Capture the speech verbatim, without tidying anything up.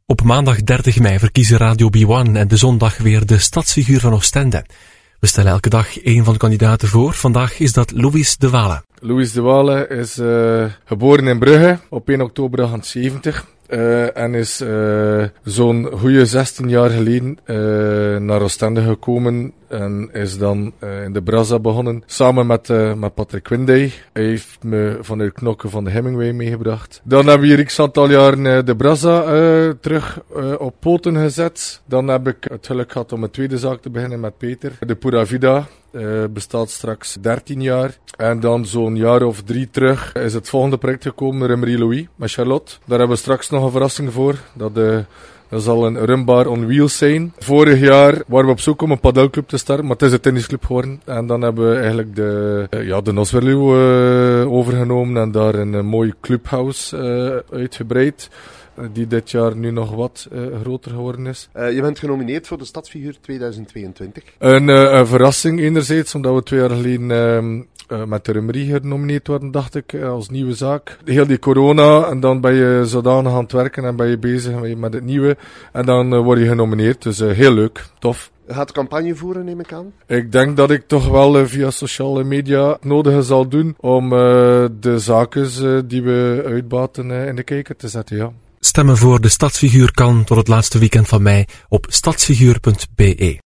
Op maandag dertig mei verkiezen Radio B één en de zondag weer de stadsfiguur van Oostende. We stellen elke dag één van de kandidaten voor. Vandaag is dat Louis de Waele. Louis de Waele is uh, geboren in Brugge op één oktober achttienzeventig. Uh, en is uh, zo'n goede zestien jaar geleden uh, naar Oostende gekomen en is dan uh, in de Brazza begonnen samen met, uh, met Patrick Winday. Hij heeft me van de knokken van de Hemingway meegebracht. Dan hebben we hier x aantal jaren uh, de Brazza uh, terug uh, op poten gezet. Dan heb ik het geluk gehad om een tweede zaak te beginnen met Peter. De Pura Vida. Uh, bestaat straks dertien jaar. En dan zo'n jaar of drie terug is het volgende project gekomen, Rummerie Louis, met Charlotte. Daar hebben we straks nog een verrassing voor. Dat, uh, dat zal een rumbar on wheels zijn. Vorig jaar waren we op zoek om een padelclub te starten, maar het is een tennisclub geworden. En dan hebben we eigenlijk de, uh, ja, de Nosverluw uh, overgenomen en daar een, een mooi clubhouse uh, uitgebreid. Die dit jaar nu nog wat uh, groter geworden is. Uh, je bent genomineerd voor de Stadsfiguur tweeduizend tweeëntwintig. Een, uh, een verrassing enerzijds, omdat we twee jaar geleden uh, uh, met de Rummerie genomineerd worden, dacht ik, uh, als nieuwe zaak. Heel die corona, en dan ben je zodanig aan het werken en ben je bezig met het nieuwe. En dan uh, word je genomineerd, dus uh, heel leuk, tof. Gaat campagne voeren, neem ik aan? Ik denk dat ik toch wel uh, via sociale media het nodige zal doen om uh, de zaken uh, die we uitbaten uh, in de kijker te zetten, ja. Stemmen voor de stadsfiguur kan tot het laatste weekend van mei op stadsfiguur punt be.